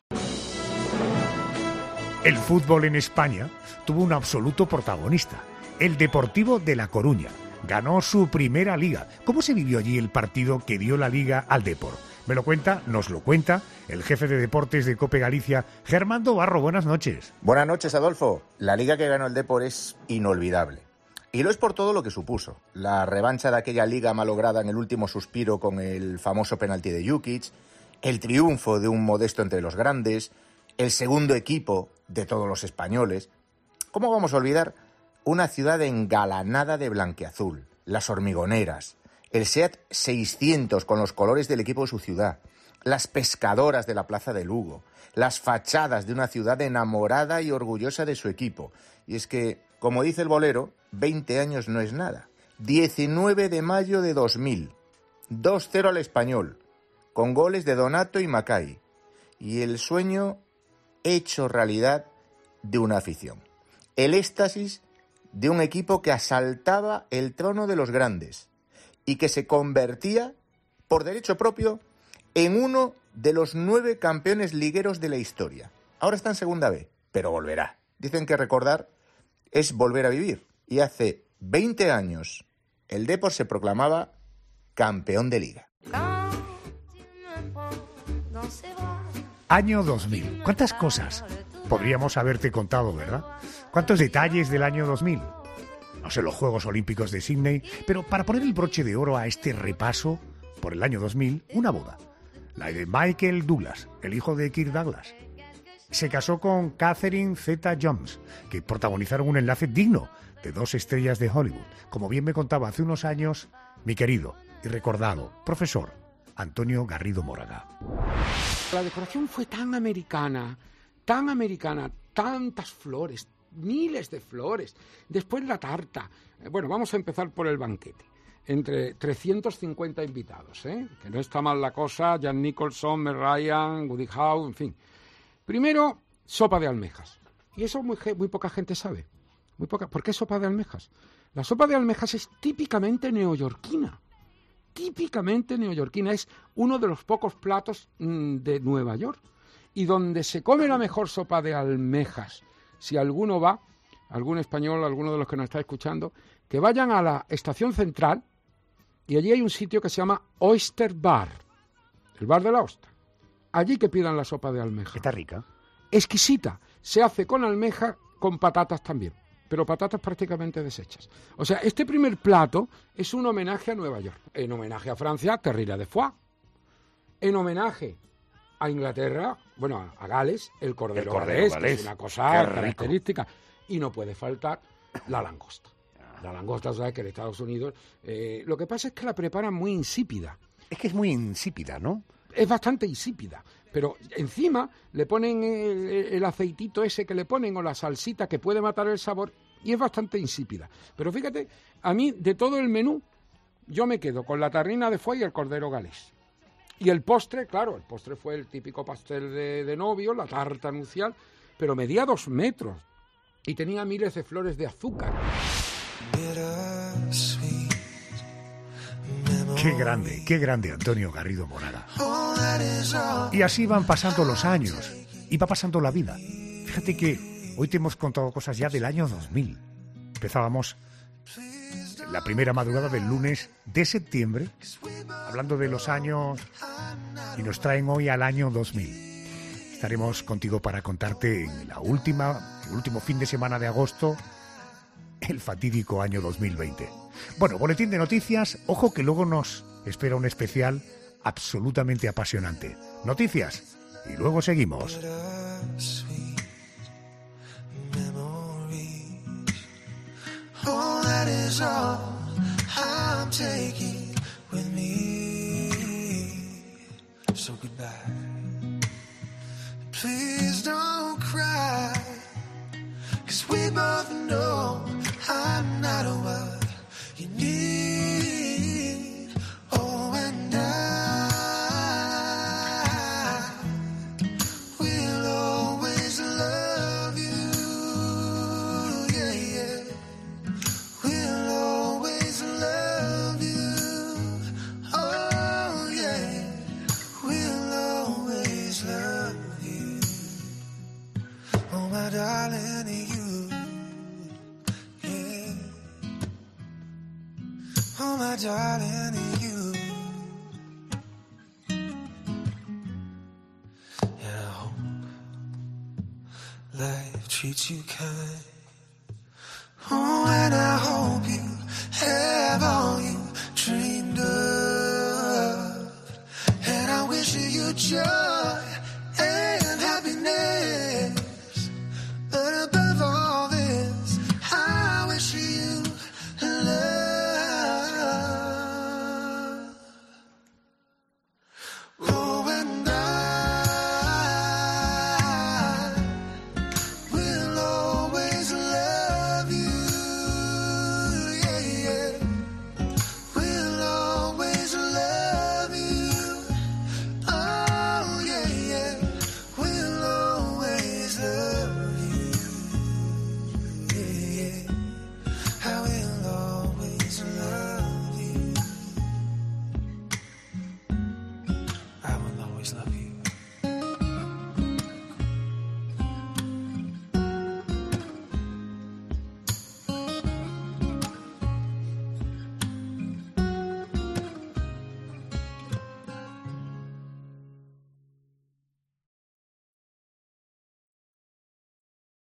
El fútbol en España tuvo un absoluto protagonista, el Deportivo de La Coruña. Ganó su primera liga. ¿Cómo se vivió allí el partido que dio la liga al Depor? Nos lo cuenta el jefe de deportes de COPE Galicia, Germando Barro. Buenas noches. Buenas noches, Adolfo. La liga que ganó el Depor es inolvidable. Y lo es por todo lo que supuso. La revancha de aquella liga malograda en el último suspiro con el famoso penalti de Jukic, el triunfo de un Modesto entre los grandes, el segundo equipo de todos los españoles. ¿Cómo vamos a olvidar una ciudad engalanada de blanqueazul, las Hormigoneras, el SEAT 600 con los colores del equipo de su ciudad, las pescadoras de la Plaza de Lugo, las fachadas de una ciudad enamorada y orgullosa de su equipo? Y es que, como dice el bolero, 20 años no es nada. 19 de mayo de 2000, 2-0 al Español, con goles de Donato y Macay, y el sueño hecho realidad de una afición. El éxtasis de un equipo que asaltaba el trono de los grandes y que se convertía, por derecho propio, en uno de los 9 campeones ligueros de la historia. Ahora está en segunda B, pero volverá. Dicen que recordar es volver a vivir. Y hace 20 años el Depor se proclamaba campeón de liga. Año 2000. ¿Cuántas cosas podríamos haberte contado, verdad? ¿Cuántos detalles del año 2000? No sé, los Juegos Olímpicos de Sydney, pero para poner el broche de oro a este repaso por el año 2000, una boda. La de Michael Douglas, el hijo de Kirk Douglas. Se casó con Catherine Zeta-Jones, que protagonizaron un enlace digno de 2 estrellas de Hollywood, como bien me contaba hace unos años mi querido y recordado profesor Antonio Garrido Móraga. La decoración fue tan americana, tantas flores, miles de flores. Después la tarta. Bueno, vamos a empezar por el banquete. Entre 350 invitados, que no está mal la cosa. Jan Nicholson, Meg Ryan, Woody Howe, en fin. Primero, sopa de almejas. Y eso muy poca gente sabe. Muy poca. ¿Por qué sopa de almejas? La sopa de almejas es típicamente neoyorquina. Es uno de los pocos platos de Nueva York. Y donde se come la mejor sopa de almejas, si alguno va, algún español, alguno de los que nos está escuchando, que vayan a la estación central y allí hay un sitio que se llama Oyster Bar, el bar de la ostra. Allí que pidan la sopa de almeja. Está rica. Exquisita. Se hace con almeja, con patatas también, pero patatas prácticamente deshechas. O sea, este primer plato es un homenaje a Nueva York. En homenaje a Francia, terrine de foie. En homenaje a Inglaterra, bueno, a Gales, el cordero galés, que es una cosa característica. Y no puede faltar la langosta. La langosta, ¿sabes? Que en Estados Unidos... lo que pasa es que la preparan muy insípida. Es que es muy insípida, ¿no? Es bastante insípida. Pero encima le ponen el aceitito ese que le ponen o la salsita que puede matar el sabor, y es bastante insípida. Pero fíjate, a mí de todo el menú yo me quedo con la tarrina de foie y el cordero galés. Y el postre, claro, el postre fue el típico pastel de novio, la tarta nupcial, pero medía 2 metros y tenía miles de flores de azúcar. Qué grande Antonio Garrido Moraga. Y así van pasando los años y va pasando la vida. Fíjate que hoy te hemos contado cosas ya del año 2000. Empezábamos la primera madrugada del lunes de septiembre, hablando de los años, y nos traen hoy al año 2000. Estaremos contigo para contarte en el último fin de semana de agosto, el fatídico año 2020. Bueno, boletín de noticias, ojo que luego nos espera un especial absolutamente apasionante. Noticias, y luego seguimos. Oh, that is all I'm taking with me. So goodbye. Please don't cry, 'cause we both know I'm not what you need. Oh, and I will always love you. Yeah, yeah. We'll always love you. Oh, yeah. We'll always love you. Oh, my darling, you. Yeah. Oh, my darling, you. And I hope life treats you kind. Oh, and I hope you have all you dreamed of. And I wish you joy and happiness. But above all this, I wish you love. Oh, and I will always love you. Yeah, yeah. We'll always love you. Oh, yeah, yeah. We'll always love you. Yeah, yeah. I will always love you. I will always love you.